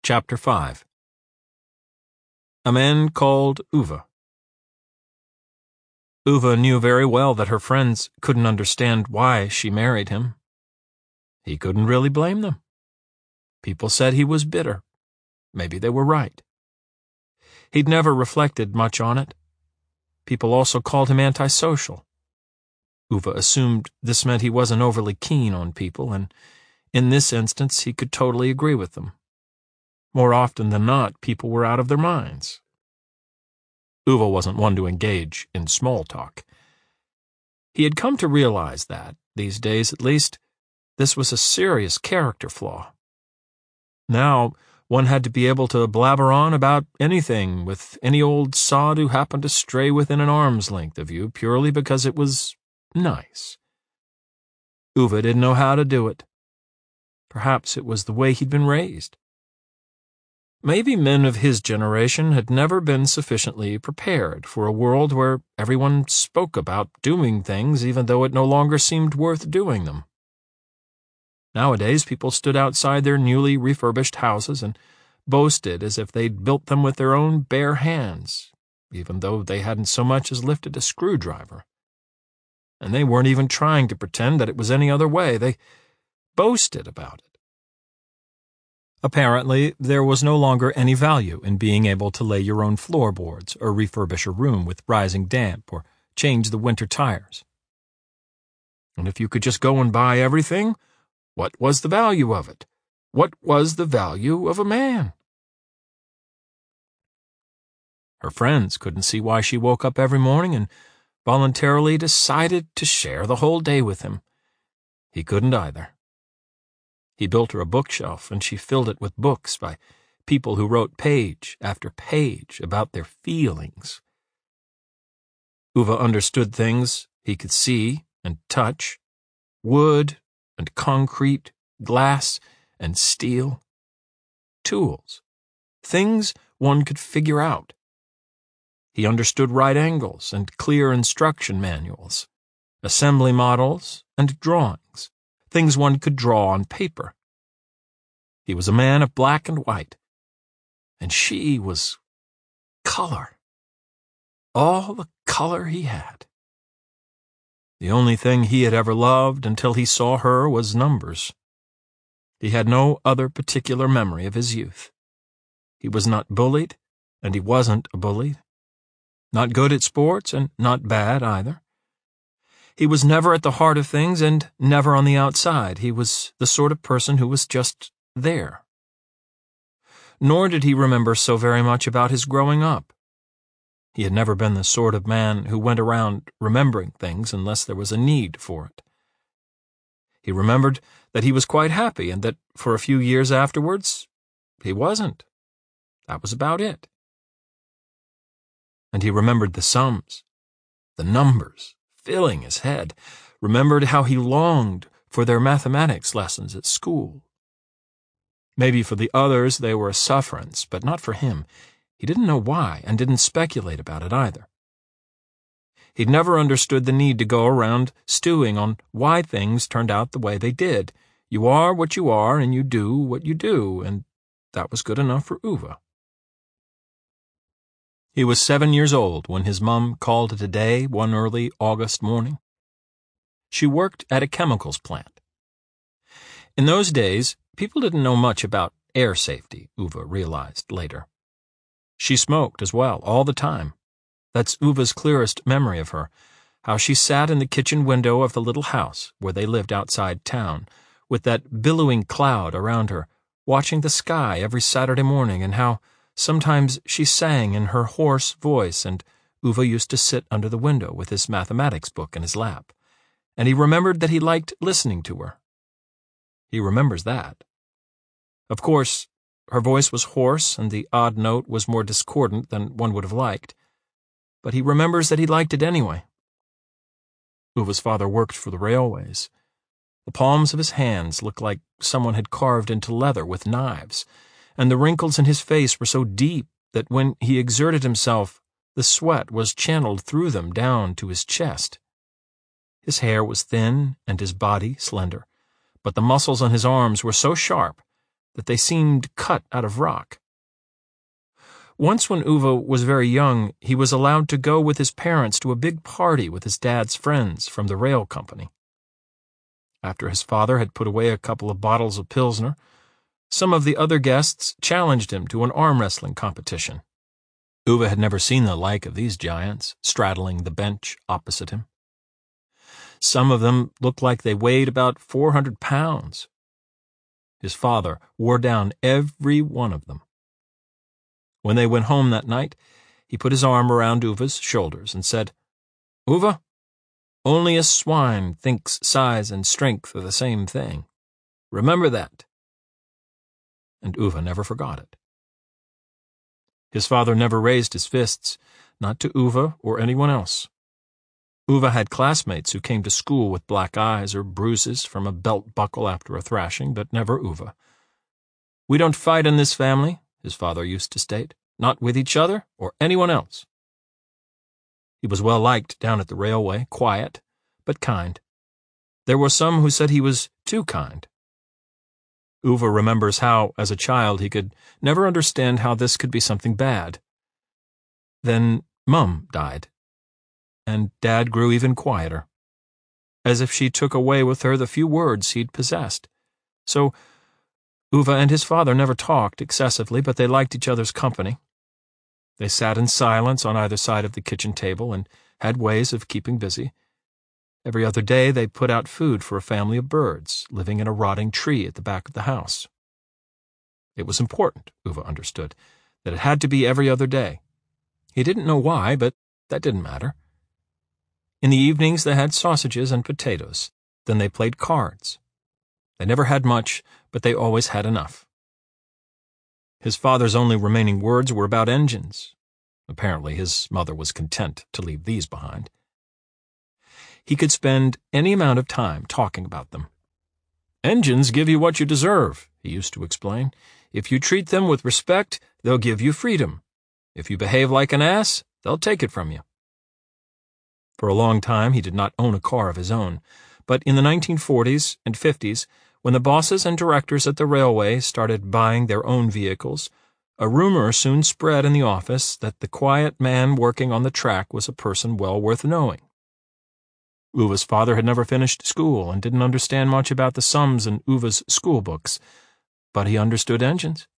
Chapter 5. A man called Uva. Uva knew very well that her friends couldn't understand why she married him. He couldn't really blame them. People said he was bitter. Maybe they were right. He'd never reflected much on it. People also called him antisocial. Uva assumed this meant he wasn't overly keen on people, and in this instance he could totally agree with them. More often than not, people were out of their minds. Uva wasn't one to engage in small talk. He had come to realize that, these days at least, this was a serious character flaw. Now, one had to be able to blabber on about anything with any old sod who happened to stray within an arm's length of you purely because it was nice. Uva didn't know how to do it. Perhaps it was the way he'd been raised. Maybe men of his generation had never been sufficiently prepared for a world where everyone spoke about doing things even though it no longer seemed worth doing them. Nowadays, people stood outside their newly refurbished houses and boasted as if they'd built them with their own bare hands, even though they hadn't so much as lifted a screwdriver. And they weren't even trying to pretend that it was any other way. They boasted about it. Apparently, there was no longer any value in being able to lay your own floorboards or refurbish a room with rising damp or change the winter tires. And if you could just go and buy everything, what was the value of it? What was the value of a man? Her friends couldn't see why she woke up every morning and voluntarily decided to share the whole day with him. He couldn't either. He built her a bookshelf, and she filled it with books by people who wrote page after page about their feelings. Uva understood things he could see and touch, wood and concrete, glass and steel. Tools, things one could figure out. He understood right angles and clear instruction manuals, assembly models and drawings, things one could draw on paper. He was a man of black and white, and she was color. All the color he had. The only thing he had ever loved until he saw her was numbers. He had no other particular memory of his youth. He was not bullied, and he wasn't a bully. Not good at sports, and not bad either. He was never at the heart of things and never on the outside. He was the sort of person who was just there. Nor did he remember so very much about his growing up. He had never been the sort of man who went around remembering things unless there was a need for it. He remembered that he was quite happy and that for a few years afterwards, he wasn't. That was about it. And he remembered the sums, the numbers, filling his head, remembered how he longed for their mathematics lessons at school. Maybe for the others they were a sufferance, but not for him. He didn't know why, and didn't speculate about it either. He'd never understood the need to go around stewing on why things turned out the way they did. You are what you are, and you do what you do, and that was good enough for Uva. He was 7 years old when his mom called it a day one early August morning. She worked at a chemicals plant. In those days, people didn't know much about air safety, Uva realized later. She smoked as well, all the time. That's Uva's clearest memory of her, how she sat in the kitchen window of the little house where they lived outside town, with that billowing cloud around her, watching the sky every Saturday morning, and how sometimes she sang in her hoarse voice, and Uva used to sit under the window with his mathematics book in his lap, and he remembered that he liked listening to her. He remembers that. Of course, her voice was hoarse, and the odd note was more discordant than one would have liked, but he remembers that he liked it anyway. Uva's father worked for the railways. The palms of his hands looked like someone had carved into leather with knives, and the wrinkles in his face were so deep that when he exerted himself, the sweat was channeled through them down to his chest. His hair was thin and his body slender, but the muscles on his arms were so sharp that they seemed cut out of rock. Once when Uwe was very young, he was allowed to go with his parents to a big party with his dad's friends from the rail company. After his father had put away a couple of bottles of Pilsner, some of the other guests challenged him to an arm wrestling competition. Uwe had never seen the like of these giants, straddling the bench opposite him. Some of them looked like they weighed about 400 pounds. His father wore down every one of them. When they went home that night, he put his arm around Uwe's shoulders and said, "Uwe, only a swine thinks size and strength are the same thing. Remember that." And Uwe never forgot it. His father never raised his fists, not to Uwe or anyone else. Uwe had classmates who came to school with black eyes or bruises from a belt buckle after a thrashing, but never Uwe. "We don't fight in this family," his father used to state, "not with each other or anyone else." He was well liked down at the railway, quiet, but kind. There were some who said he was too kind. Uwe remembers how, as a child, he could never understand how this could be something bad. Then Mum died, and Dad grew even quieter, as if she took away with her the few words he'd possessed. So Uwe and his father never talked excessively, but they liked each other's company. They sat in silence on either side of the kitchen table and had ways of keeping busy. Every other day they put out food for a family of birds living in a rotting tree at the back of the house. It was important, Uwe understood, that it had to be every other day. He didn't know why, but that didn't matter. In the evenings they had sausages and potatoes. Then they played cards. They never had much, but they always had enough. His father's only remaining words were about engines. Apparently his mother was content to leave these behind. He could spend any amount of time talking about them. "Engines give you what you deserve," he used to explain. "If you treat them with respect, they'll give you freedom. If you behave like an ass, they'll take it from you." For a long time he did not own a car of his own, but in the 1940s and 50s, when the bosses and directors at the railway started buying their own vehicles, a rumor soon spread in the office that the quiet man working on the track was a person well worth knowing. Uwe's father had never finished school and didn't understand much about the sums in Uwe's school books, but he understood engines.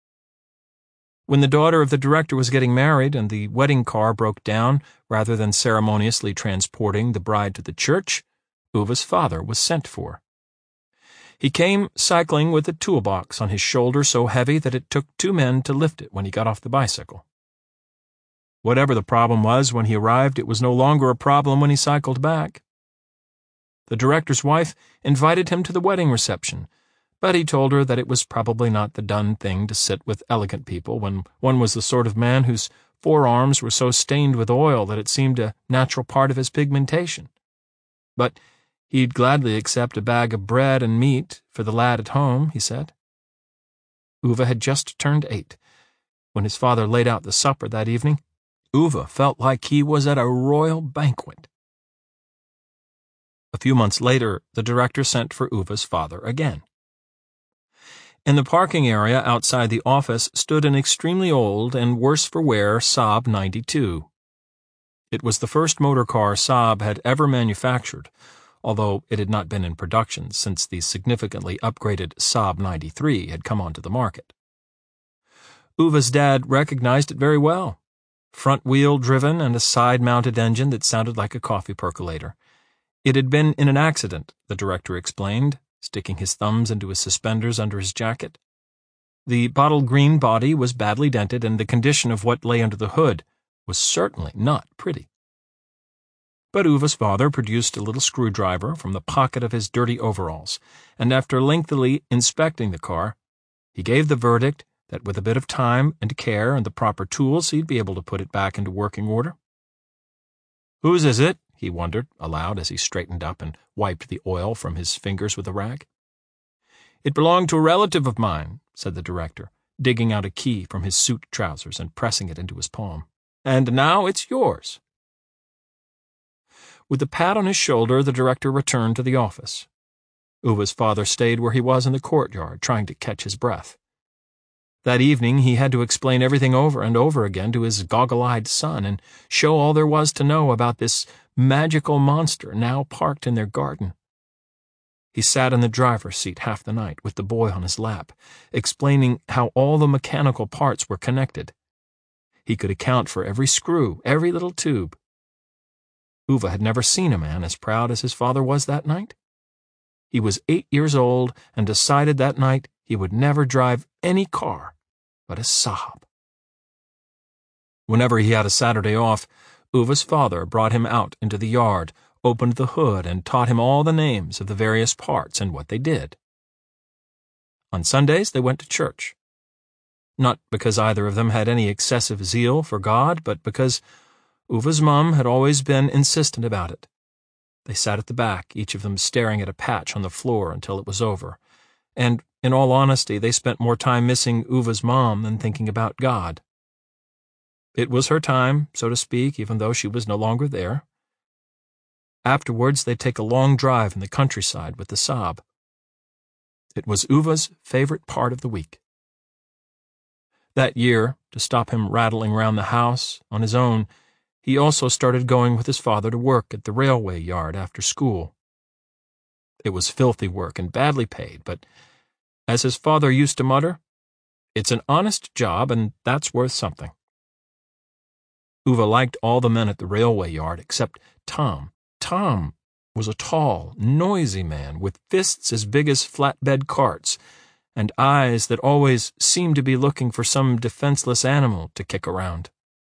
When the daughter of the director was getting married and the wedding car broke down, rather than ceremoniously transporting the bride to the church, Uwe's father was sent for. He came cycling with a toolbox on his shoulder so heavy that it took 2 men to lift it when he got off the bicycle. Whatever the problem was when he arrived, it was no longer a problem when he cycled back. The director's wife invited him to the wedding reception, but he told her that it was probably not the done thing to sit with elegant people when one was the sort of man whose forearms were so stained with oil that it seemed a natural part of his pigmentation. But he'd gladly accept a bag of bread and meat for the lad at home, he said. Uwe had just turned 8. When his father laid out the supper that evening, Uwe felt like he was at a royal banquet. A few months later, the director sent for Uwe's father again. In the parking area outside the office stood an extremely old and worse-for-wear Saab 92. It was the first motor car Saab had ever manufactured, although it had not been in production since the significantly upgraded Saab 93 had come onto the market. Uwe's dad recognized it very well. Front-wheel driven and a side-mounted engine that sounded like a coffee percolator. It had been in an accident, the director explained, sticking his thumbs into his suspenders under his jacket. The bottle green body was badly dented, and the condition of what lay under the hood was certainly not pretty. But Uwe's father produced a little screwdriver from the pocket of his dirty overalls, and after lengthily inspecting the car, he gave the verdict that with a bit of time and care and the proper tools he'd be able to put it back into working order. "Whose is it?" he wondered aloud as he straightened up and wiped the oil from his fingers with a rag. "It belonged to a relative of mine," said the director, digging out a key from his suit trousers and pressing it into his palm. "And now it's yours." With a pat on his shoulder, the director returned to the office. Uva's father stayed where he was in the courtyard, trying to catch his breath. That evening he had to explain everything over and over again to his goggle-eyed son and show all there was to know about this magical monster now parked in their garden. He sat in the driver's seat half the night with the boy on his lap, explaining how all the mechanical parts were connected. He could account for every screw, every little tube. Uva had never seen a man as proud as his father was that night. He was 8 years old and decided that night he would never drive any car but a Saab. Whenever he had a Saturday off, Uva's father brought him out into the yard, opened the hood, and taught him all the names of the various parts and what they did. On Sundays they went to church. Not because either of them had any excessive zeal for God, but because Uva's mom had always been insistent about it. They sat at the back, each of them staring at a patch on the floor until it was over, and, in all honesty, they spent more time missing Uva's mom than thinking about God. It was her time, so to speak, even though she was no longer there. Afterwards, they'd take a long drive in the countryside with the Saab. It was Uva's favorite part of the week. That year, to stop him rattling round the house on his own, he also started going with his father to work at the railway yard after school. It was filthy work and badly paid, but, as his father used to mutter, "It's an honest job, and that's worth something." Uva liked all the men at the railway yard except Tom. Tom was a tall, noisy man with fists as big as flatbed carts and eyes that always seemed to be looking for some defenseless animal to kick around.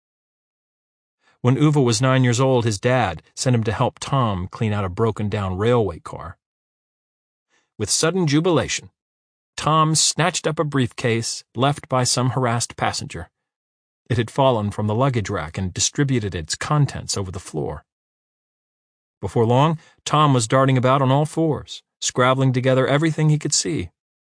When Uva was 9 years old, his dad sent him to help Tom clean out a broken-down railway car. With sudden jubilation, Tom snatched up a briefcase left by some harassed passenger. It had fallen from the luggage rack and distributed its contents over the floor. Before long, Tom was darting about on all fours, scrabbling together everything he could see.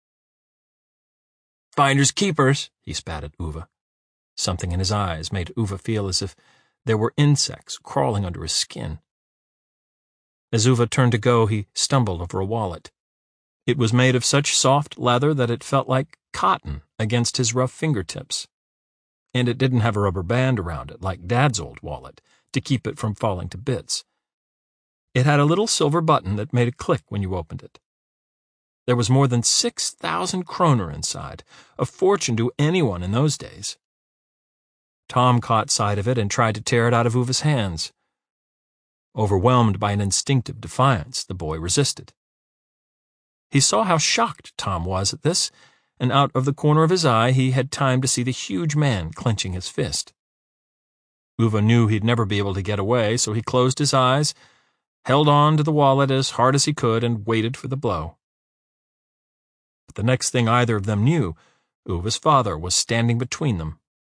"Finders keepers," he spat at Uva. Something in his eyes made Uva feel as if there were insects crawling under his skin. As Uva turned to go, he stumbled over a wallet. It was made of such soft leather that it felt like cotton against his rough fingertips. And it didn't have a rubber band around it like Dad's old wallet to keep it from falling to bits. It had a little silver button that made a click when you opened it. There was more than 6,000 kroner inside, a fortune to anyone in those days. Tom caught sight of it and tried to tear it out of Uva's hands. Overwhelmed by an instinctive defiance, the boy resisted. He saw how shocked Tom was at this, and out of the corner of his eye he had time to see the huge man clenching his fist. Uva knew he'd never be able to get away, so he closed his eyes, held on to the wallet as hard as he could, and waited for the blow. But the next thing either of them knew, Uva's father was standing between them.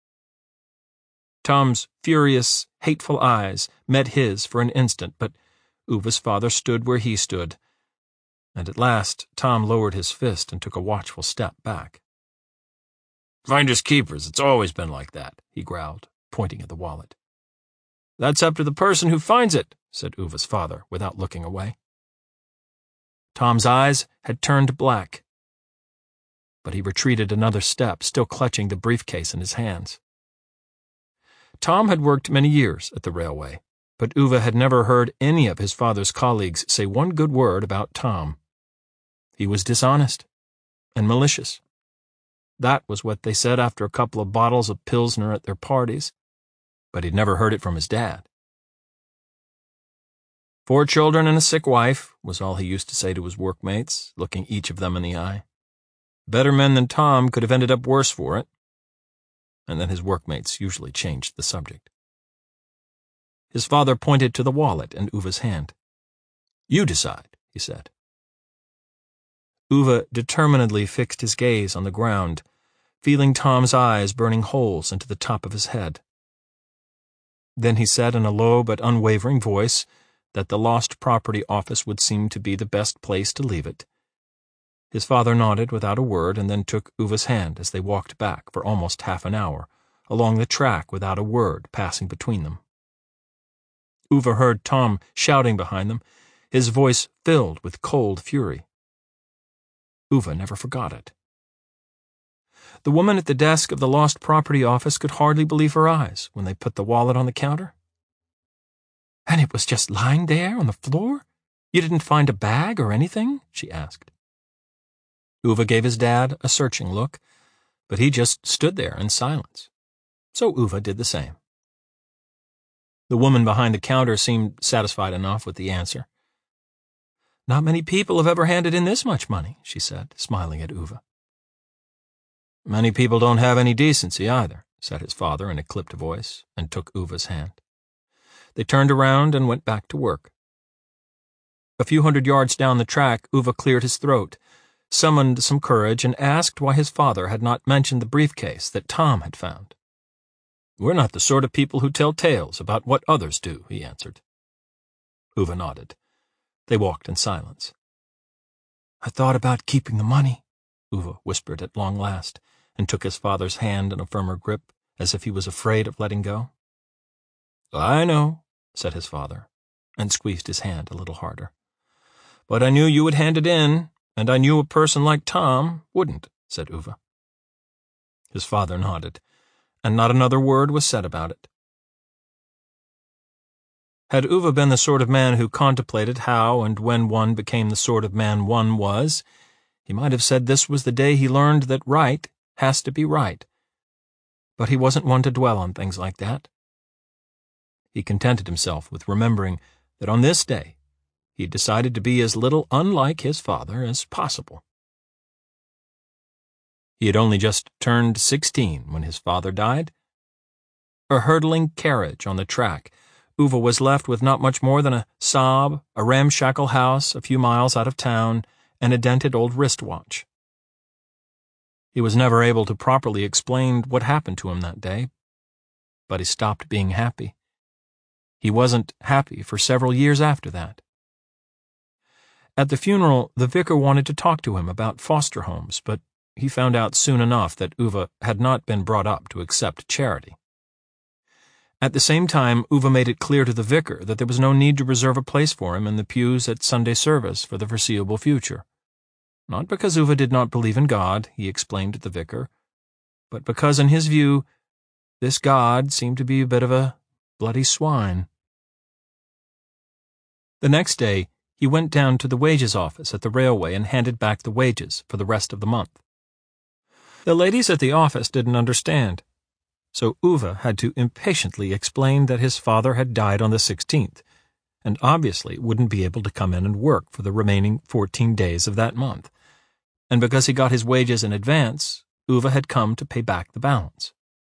Tom's furious, hateful eyes met his for an instant, but Uva's father stood where he stood, and at last Tom lowered his fist and took a watchful step back. "Finders keepers, it's always been like that," he growled, pointing at the wallet. "That's up to the person who finds it," said Uva's father, without looking away. Tom's eyes had turned black, but he retreated another step, still clutching the briefcase in his hands. Tom had worked many years at the railway, but Uva had never heard any of his father's colleagues say one good word about Tom. He was dishonest and malicious. That was what they said after a couple of bottles of Pilsner at their parties, but he'd never heard it from his dad. 4 children and a sick wife, was all he used to say to his workmates, looking each of them in the eye. Better men than Tom could have ended up worse for it. And then his workmates usually changed the subject. His father pointed to the wallet in Uva's hand. "You decide," he said. Uva determinedly fixed his gaze on the ground, feeling Tom's eyes burning holes into the top of his head. Then he said in a low but unwavering voice that the lost property office would seem to be the best place to leave it. His father nodded without a word and then took Uva's hand as they walked back for almost half an hour, along the track without a word passing between them. Uva heard Tom shouting behind them, his voice filled with cold fury. Uwe never forgot it. The woman at the desk of the lost property office could hardly believe her eyes when they put the wallet on the counter. "And it was just lying there on the floor? You didn't find a bag or anything?" she asked. Uwe gave his dad a searching look, but he just stood there in silence. So Uwe did the same. The woman behind the counter seemed satisfied enough with the answer. "Not many people have ever handed in this much money," she said, smiling at Uwe. "Many people don't have any decency either," said his father in a clipped voice, and took Uwe's hand. They turned around and went back to work. A few hundred yards down the track, Uwe cleared his throat, summoned some courage, and asked why his father had not mentioned the briefcase that Tom had found. "We're not the sort of people who tell tales about what others do," he answered. Uwe nodded. They walked in silence. "I thought about keeping the money," Uwe whispered at long last, and took his father's hand in a firmer grip, as if he was afraid of letting go. "I know," said his father, and squeezed his hand a little harder. "But I knew you would hand it in, and I knew a person like Tom wouldn't," said Uwe. His father nodded, and not another word was said about it. Had Uwe been the sort of man who contemplated how and when one became the sort of man one was, he might have said this was the day he learned that right has to be right. But he wasn't one to dwell on things like that. He contented himself with remembering that on this day he decided to be as little unlike his father as possible. He had only just turned 16 when his father died. A hurtling carriage on the track, Uwe was left with not much more than a sob, a ramshackle house a few miles out of town, and a dented old wristwatch. He was never able to properly explain what happened to him that day, but he stopped being happy. He wasn't happy for several years after that. At the funeral, the vicar wanted to talk to him about foster homes, but he found out soon enough that Uwe had not been brought up to accept charity. At the same time, Uwe made it clear to the vicar that there was no need to reserve a place for him in the pews at Sunday service for the foreseeable future. Not because Uwe did not believe in God, he explained to the vicar, but because, in his view, this God seemed to be a bit of a bloody swine. The next day, he went down to the wages office at the railway and handed back the wages for the rest of the month. The ladies at the office didn't understand, so Uwe had to impatiently explain that his father had died on the 16th, and obviously wouldn't be able to come in and work for the remaining 14 days of that month, and because he got his wages in advance, Uwe had come to pay back the balance.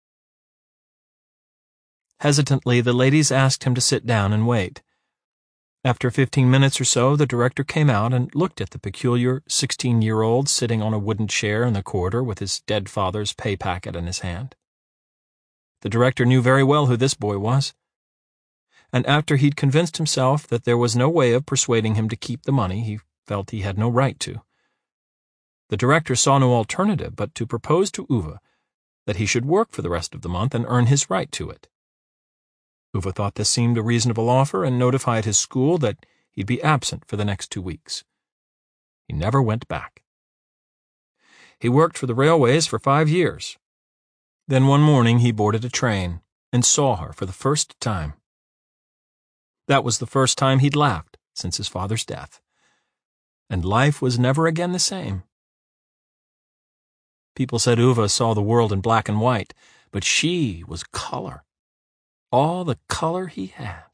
Hesitantly, the ladies asked him to sit down and wait. After 15 minutes or so, the director came out and looked at the peculiar 16-year-old sitting on a wooden chair in the corridor with his dead father's pay packet in his hand. The director knew very well who this boy was, and after he'd convinced himself that there was no way of persuading him to keep the money, he felt he had no right to. The director saw no alternative but to propose to Uwe that he should work for the rest of the month and earn his right to it. Uwe thought this seemed a reasonable offer and notified his school that he'd be absent for the next 2 weeks. He never went back. He worked for the railways for 5 years. Then one morning he boarded a train and saw her for the first time. That was the first time he'd laughed since his father's death. And life was never again the same. People said Uwe saw the world in black and white, but she was color. All the color he had.